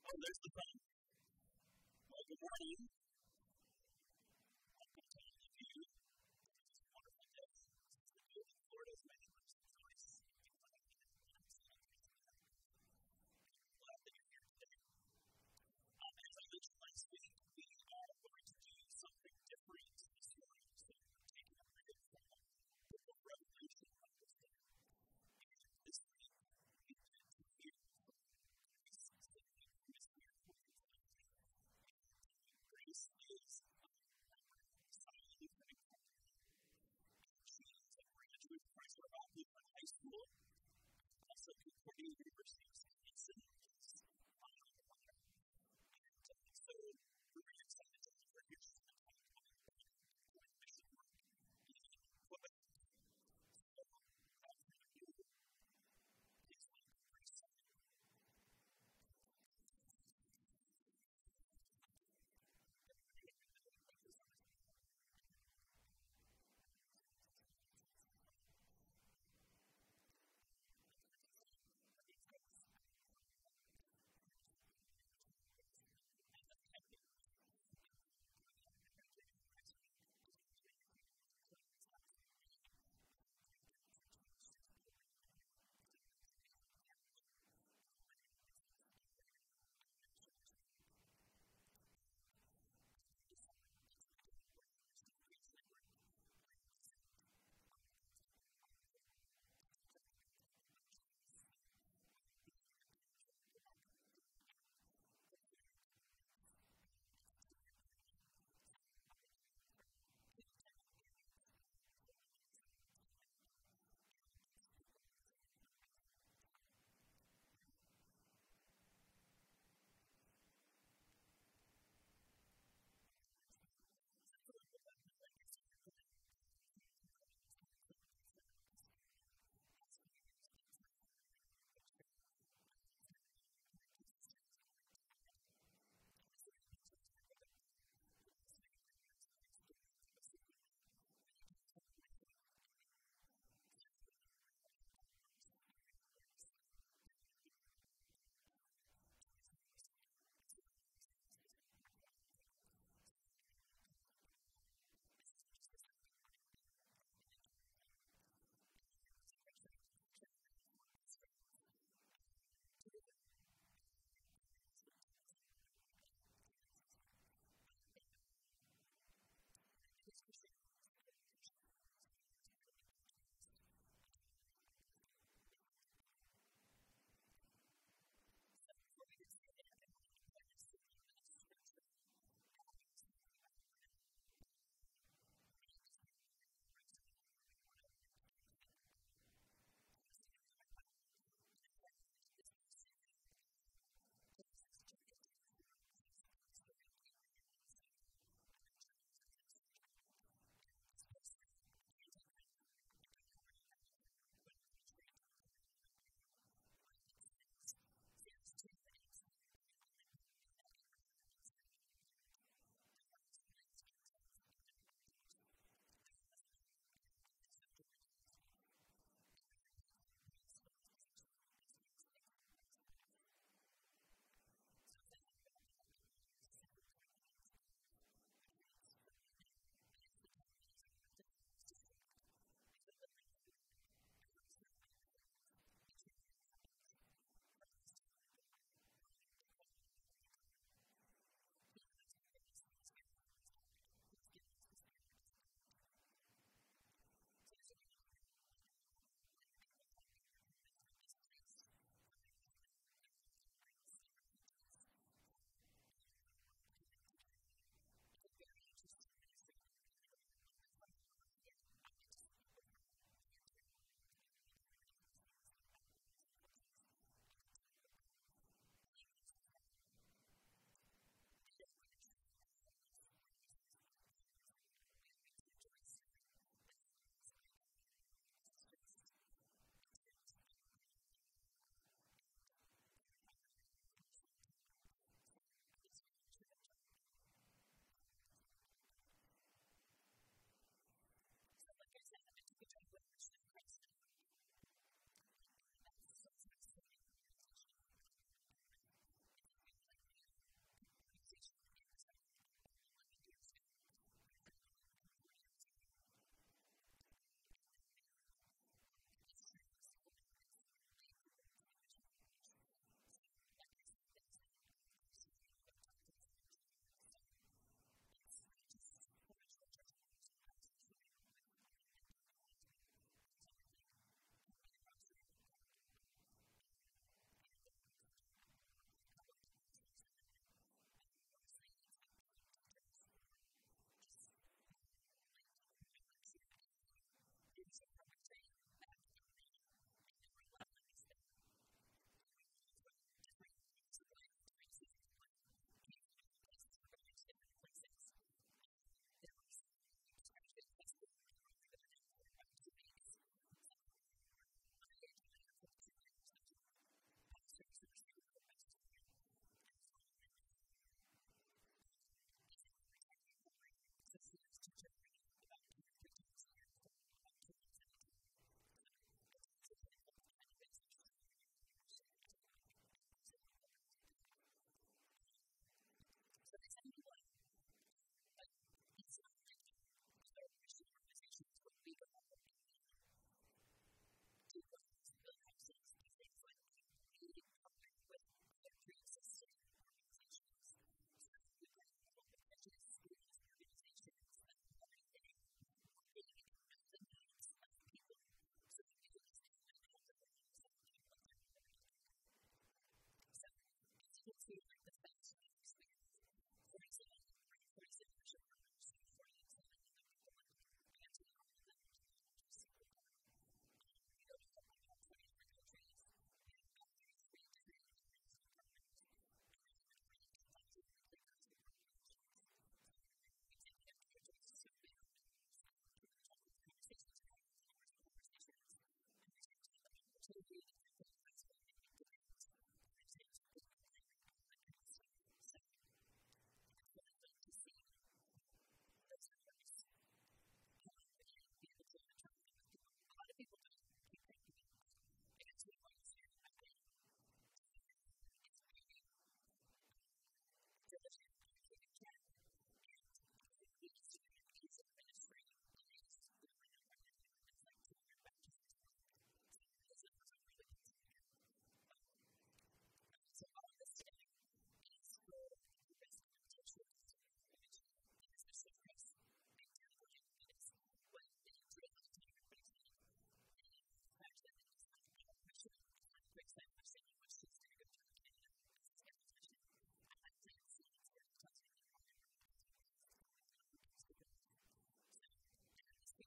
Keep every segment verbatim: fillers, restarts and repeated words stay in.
Oh, there's the phone. Well, good morning. Welcome to all of you. It's a wonderful day. This is the day that the Lord has made. Let's rejoice and be glad in it. I'm so glad that you're here today. Um, as I mentioned last week, we are going to do something different this morning. So we're taking a break from the book of Revelation on this day. And this week, we get to hear from grace that we promised here for you. Grace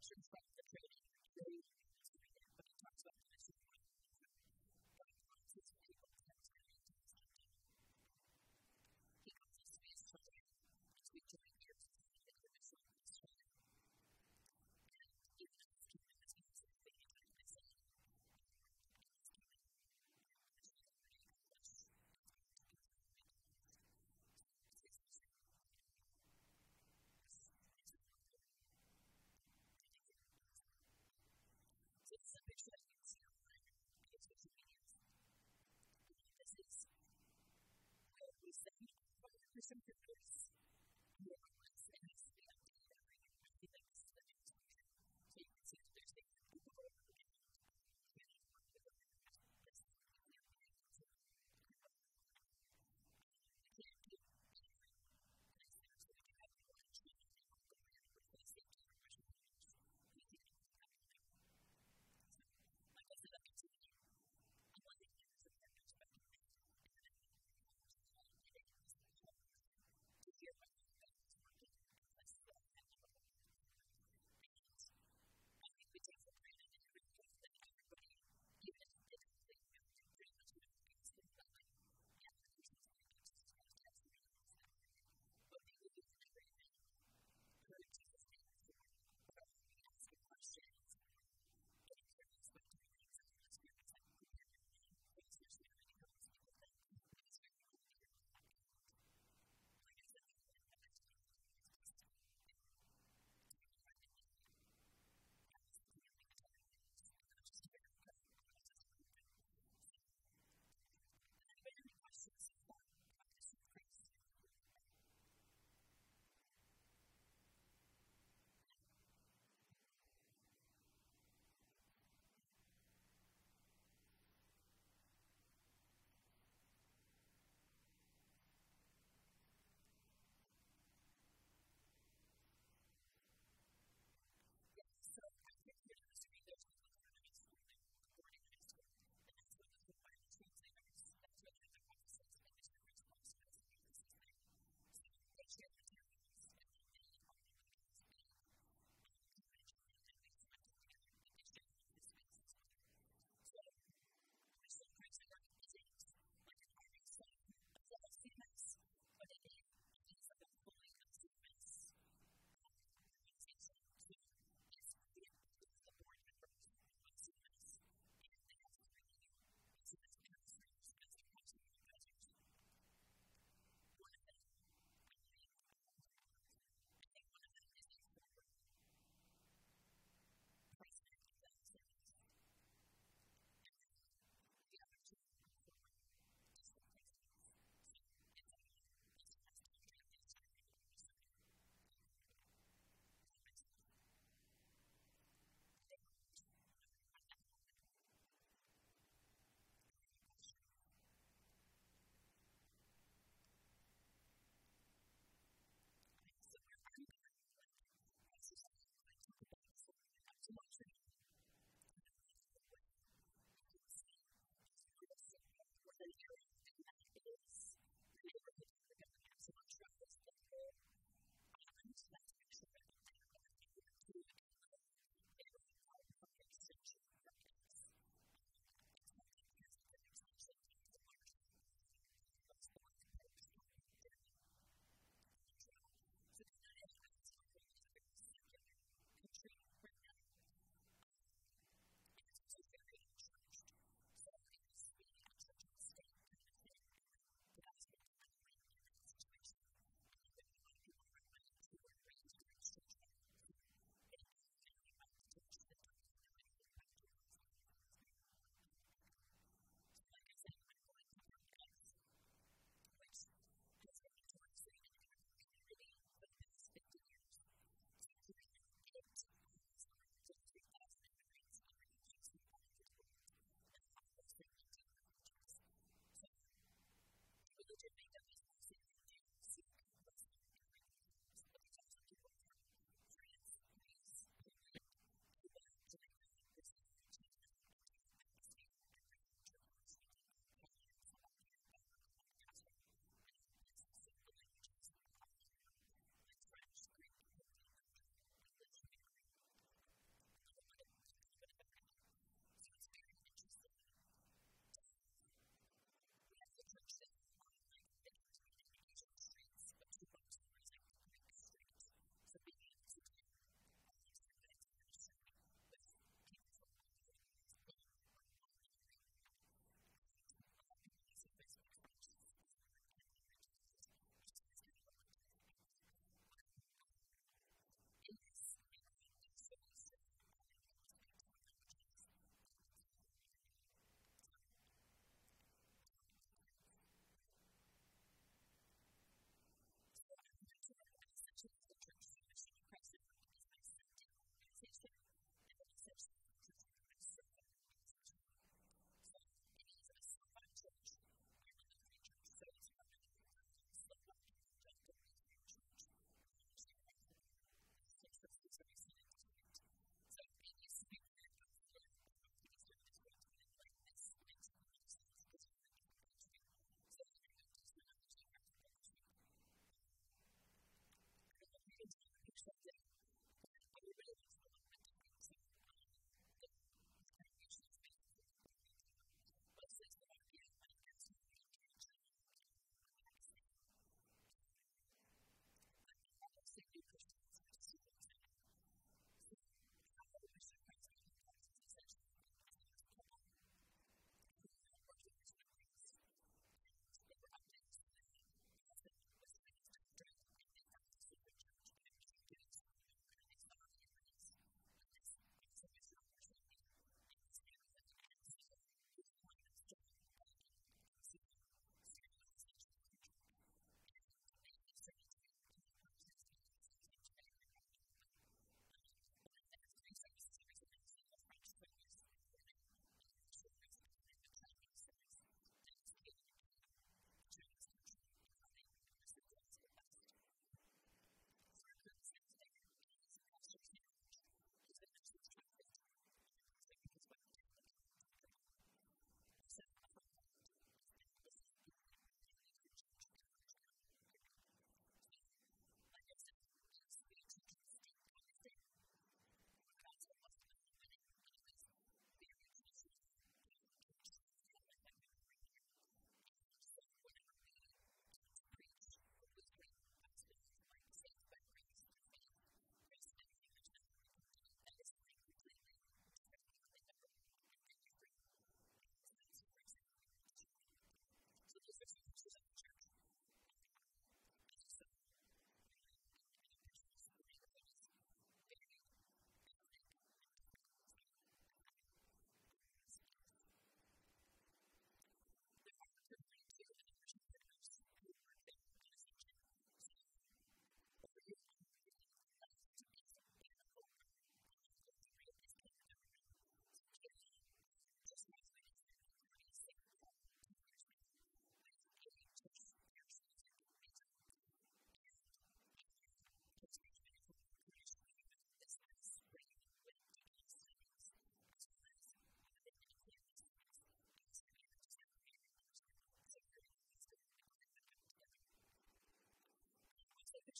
sections from the training really but it talks about this is what God wants his people to have time to something. He calls us to be a son as we join years to see the commission of the son. And even if it's keeping this music, they need to be busy. It's keeping this is already accomplished. It's going to be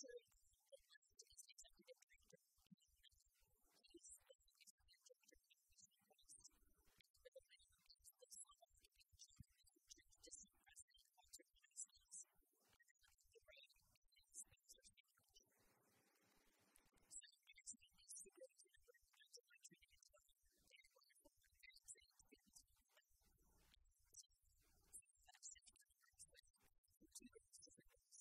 Sure, the left is executive director. He's the executive director of Mission Quest. But the middle is the son of the district president of Walter High Schools. And the right is Spencer Sandwich. So I just need these two girls to remember after my training as well. They are wonderful parents and students. So that's it for the girls with two girls to the girls.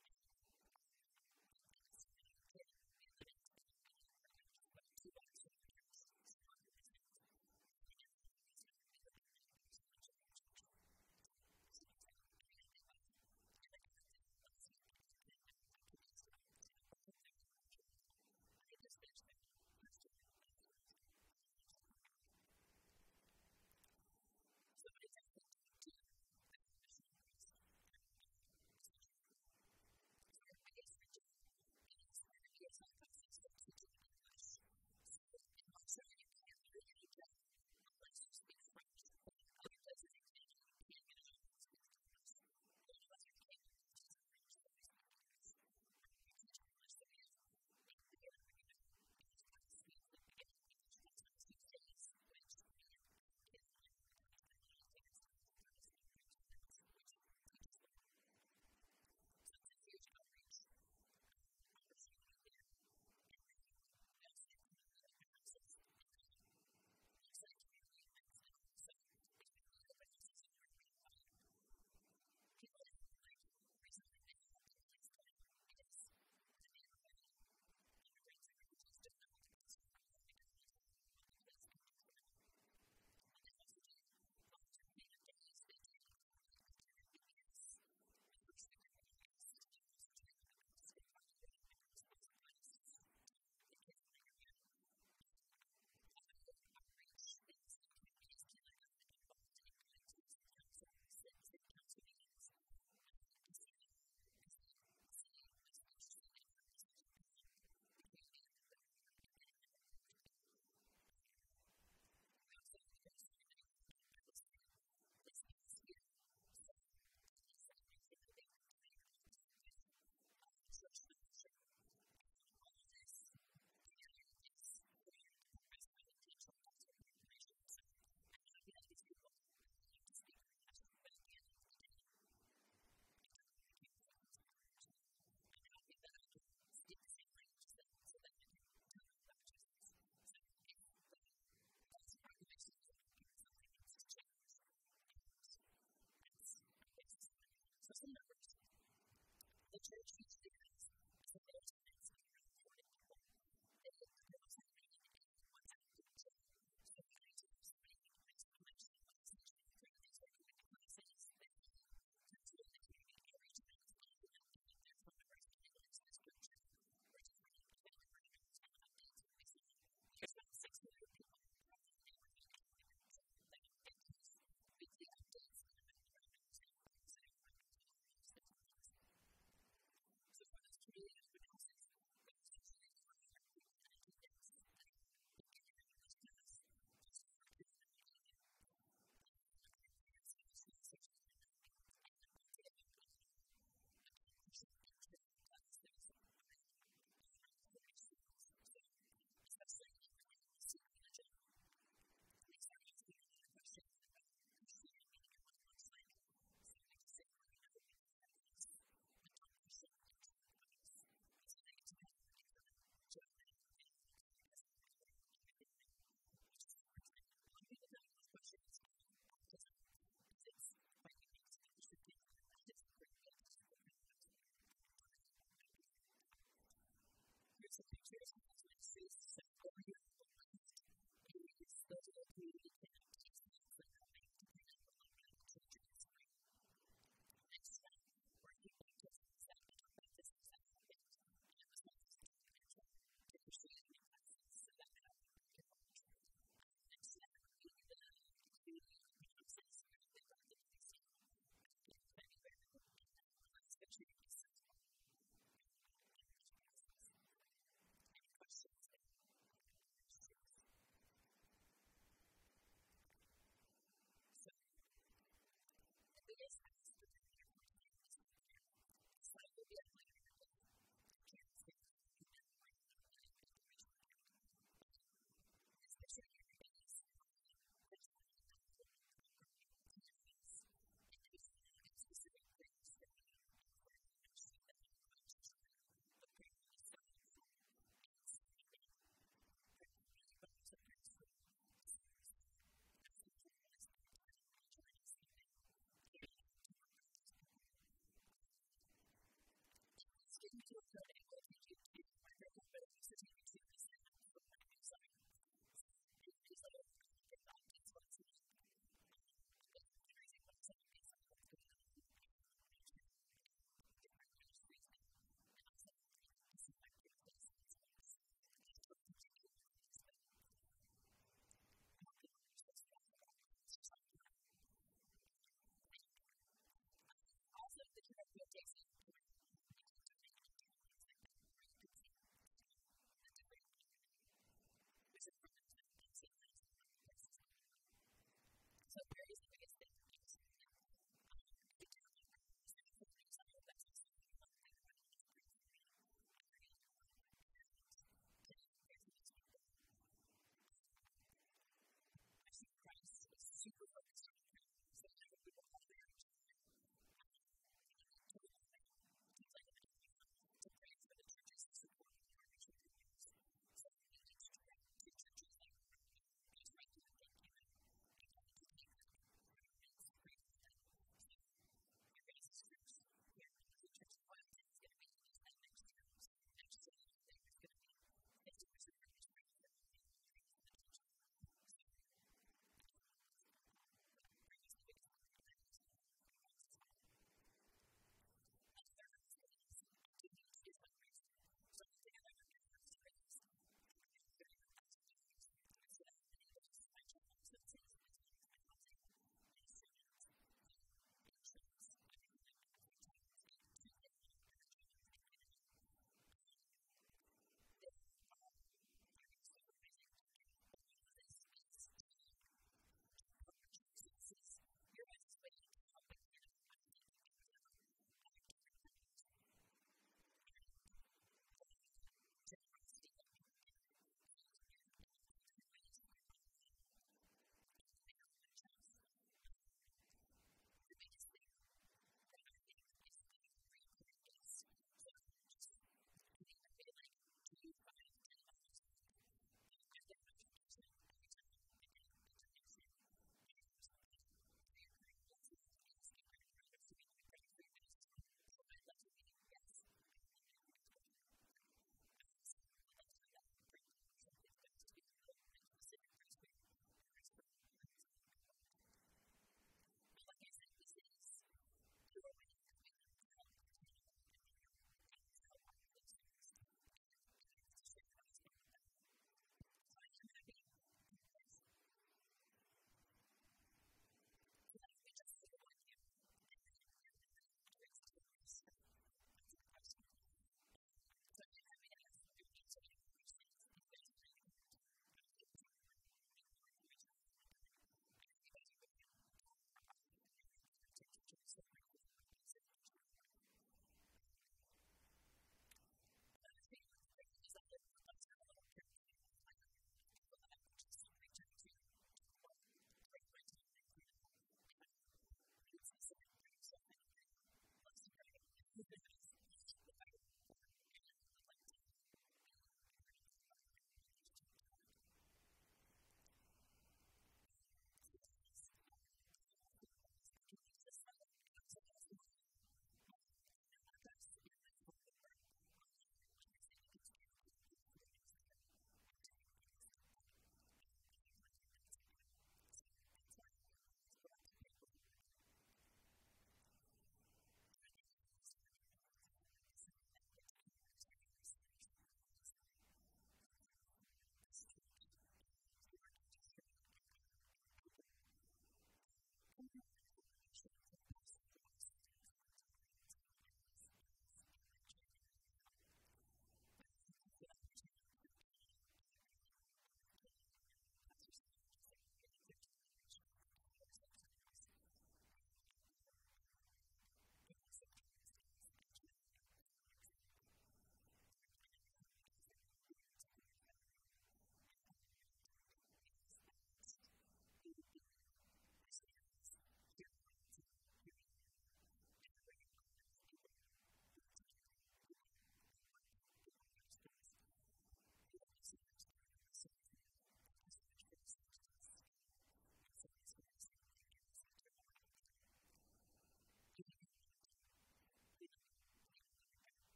Two bucks for the girls. So I'm going to say so some numbers. The church each year is supposed to be forty people. They look at those that made it in what's happening to them. So I need to use many points to mention what is actually through these recommended classes that you can do in the community every time it's not even doing their from the rest of the description. We're just really getting the right notes and updates and we see there's about six hundred people probably in the community that get these weekly updates and the right notes and things that are so for those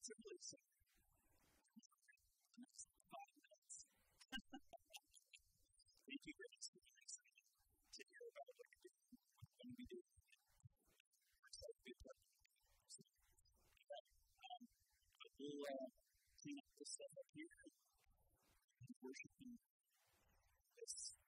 simply say, the next five minutes. Thank you for listening. I'm excited to hear about what you're doing, what you're going to be doing. We're excited to be a part of it. So, anyway, um, we'll uh, clean up this stuff up here and worship in this